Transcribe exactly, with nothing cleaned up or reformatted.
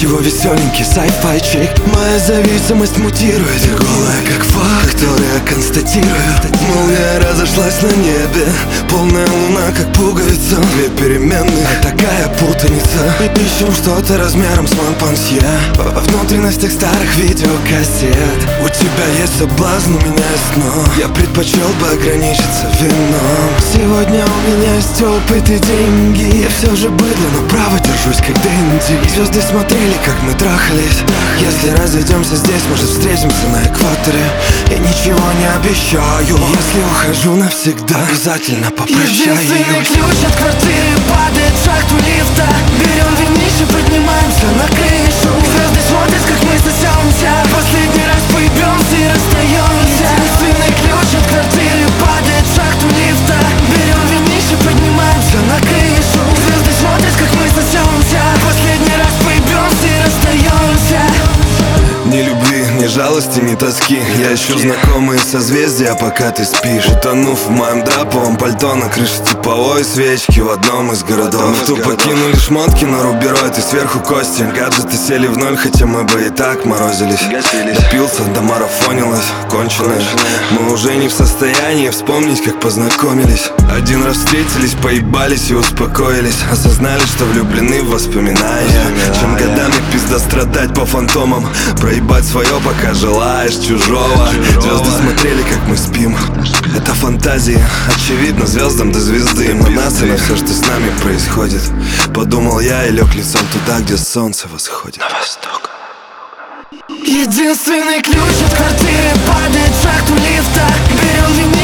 его веселенький сайфайчик. Моя зависимость мутирует, голая как факт, который я констатирую. Молния разошлась на небе, полная луна как пуговица. Две переменные, а такая путаница. И ищем что-то размером с монпансье во внутренностях старых видеокассет. У тебя есть соблазн, у меня есть но я предпочел бы ограничиться вином. Сегодня у меня есть опыт и деньги. Я все же быдло, но право держусь как Дэнди. Звезды смотрели, как мы трахались. Если разойдемся здесь, может встретимся на экваторе. Я ничего не обещаю. Если ухожу навсегда, обязательно попрощаюсь. Единственный ключ от квартиры падает в шахту лифта. Берем винище, поднимаемся на крышу. Звезды смотрят, как мы сосемся. Последний раз поебемся и расстаемся. Единственный ключ от квартиры падает в шахту лифта. Берем винище, поднимаемся на крышу. Звезды смотрят, как мы сосемся. Последний раз поебемся и расстаемся. Ни любви, ни жалости, ни тоски. Я ищу знакомые созвездия, пока ты спишь. Утонув в моем драповом пальто на крыше типовой свечки в одном из городов. Мы тупо кинули шмотки на рубероид и сверху кости. Гаджеты сели в ноль, хотя мы бы и так морозились. Допился, домарафонилось, конченое. Мы уже не в состоянии вспомнить, как познакомились. Один раз встретились, поебались и успокоились. Осознали, что влюблены в воспоминания. Чем годами пизда страдать по фантомам. Проебать свое, пока желаешь чужого. Звезды смотрели, как мы спим. Это фантазии, очевидно, звездам до звезды. На нас и на все, что с нами происходит. Подумал я и лег лицом туда, где солнце восходит. На восток. Единственный ключ от квартиры падает в шахту лифта. Берем винил.